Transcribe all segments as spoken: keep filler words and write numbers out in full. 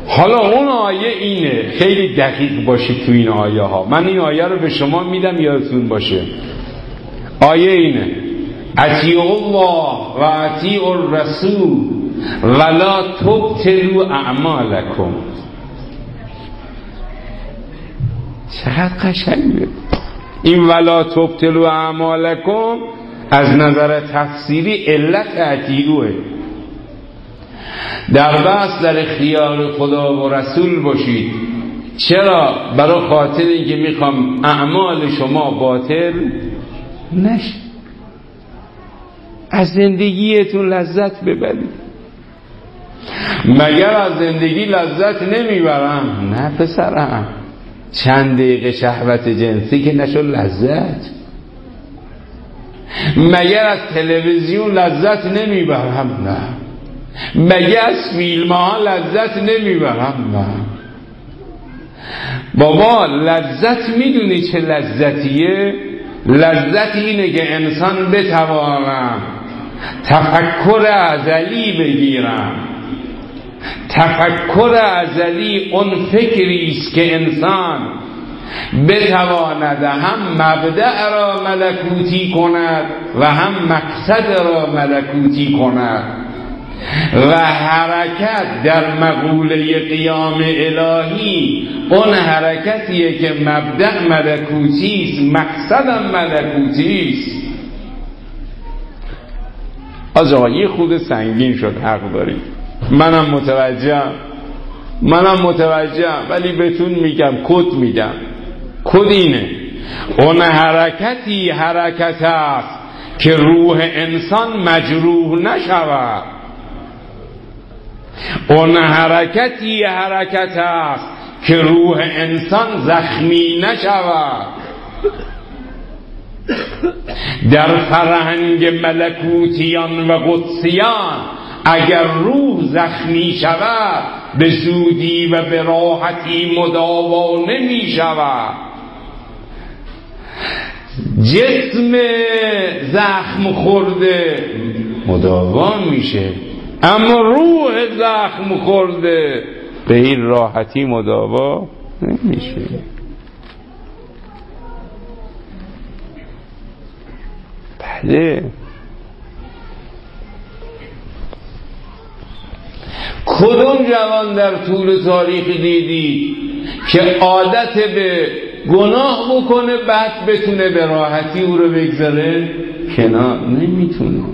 حالا اون آیه اینه، خیلی دقیق باشید تو این آیه ها. من این آیه رو به شما میدم یادتون باشه. آیه اینه: اطیعوا الله و اطیعوا الرسول ولا تبطلوا اعمالکم. چقدر قشنگه این ولا تبطلوا اعمالکم. از نظر تفسیری علت اطیعوه. در بس در اختیار خدا و رسول باشید. چرا؟ برای خاطر اینکه میخوام اعمال شما باطل نشه، از زندگیتون لذت ببرید. مگر از زندگی لذت نمیبرم؟ نه پسرم، چند دقیقه شهوت جنسی که نشد لذت. مگر از تلویزیون لذت نمیبرم؟ نه. مگر از فیلم ها لذت نمیبرم؟ نه. بابا لذت میدونی چه لذتیه؟ لذت اینه که انسان بتوانم تفکر ازلی بگیرم. تفکر ازلی اون فکری است که انسان بتواند هم مبدأ را ملکوتی کند و هم مقصد را ملکوتی کند و حرکت در مقوله قیام الهی اون حرکتیه که مبدأ ملکوتی است، مقصدم ملکوتی است. از آقا یه خود سنگین شد، حق داریم، منم متوجهم منم متوجهم ولی بهتون میگم، کد میگم. کد اینه: اون حرکتی حرکت است که روح انسان مجروح نشود. اون حرکتی حرکت است که روح انسان زخمی نشود. در فرهنگ ملکوتیان و قدسیان اگر روح زخمی شود به زودی و به راحتی مداوا نمی شود. جسم زخم خورده مداوا میشه، اما روح زخم خورده به این راحتی مداوا نمیشه. بله، کدوم جوان در طول تاریخ دیدی که عادت به گناه بکنه بعد بتونه به راحتی او رو بگذاره کنار؟ نمیتونه.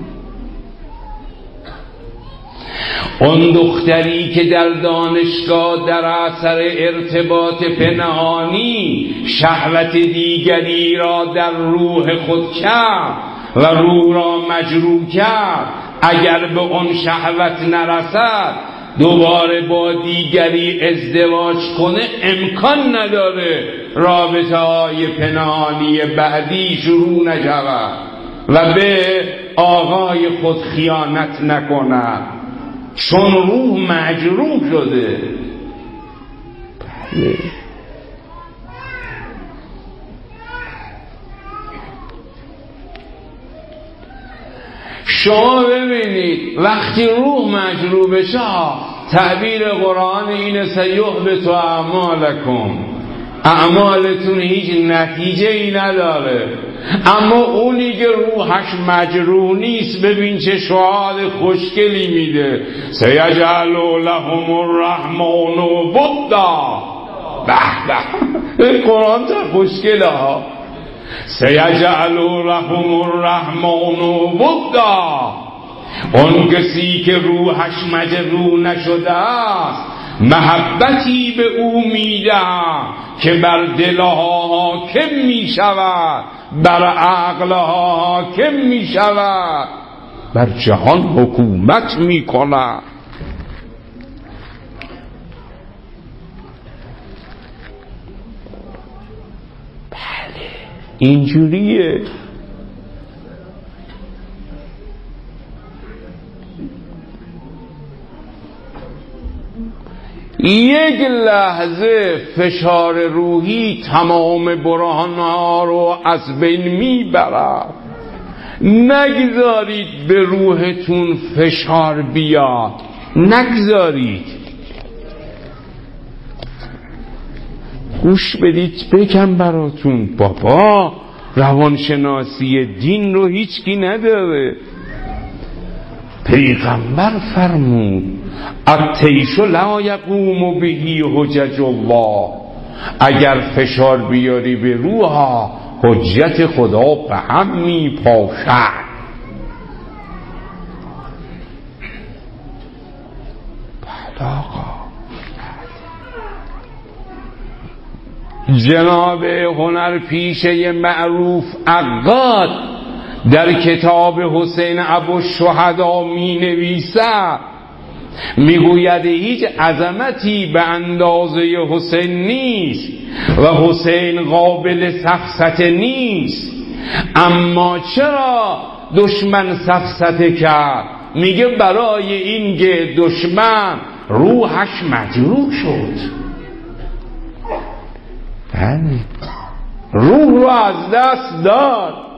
اون دختری که در دانشگاه در اثر ارتباط پنهانی شهوت دیگری را در روح خود کرد و روح را مجروح کرد، اگر به اون شهوت نرسد دوباره با دیگری ازدواج کنه امکان نداره رابطه های پنهانی بعدی شروع نشود و به آقای خود خیانت نکند، چون روح مجروح شده. بله. شما ببینید وقتی روح مجروح بشه، تعبیر قرآن اینه: سیحبط اعمالکم، اعمالتون هیچ نتیجه ای نداره. اما اونی که روحش مجروح نیست ببین چه شعار خوشگلی میده: سیجعل لهم الرحمن ودا. به به، قرآن تا خوشگله ها. سیجعل لهم الرحمن ودا. اون کسی که روحش مجروح نشده است محبتی به او میده که بر دلها حاکم می شود، بر عقلها حاکم می شود، بر جهان حکومت می کند. بله اینجوریه. یک لحظه فشار روحی تمام برهان‌ها رو از بین میبرد. نگذارید به روحتون فشار بیاد، نگذارید. گوش بدید بگم براتون. بابا روانشناسی دین رو هیچکی نداره. پیغمبر فرمود الطیش لا یقوم بهی حجج الله، اگر فشار بیاری به روحا حجت خدا به هم می پاشد. جناب هنرپیشه معروف عقاد در کتاب حسین ابوالشهدا می نویسد، میگوید هیچ عظمتی به اندازه حسین نیست و حسین قابل سفسطه نیست، اما چرا دشمن سفسطه کرد؟ میگه برای این که دشمن روحش مجروح شد، روح رو از دست داد.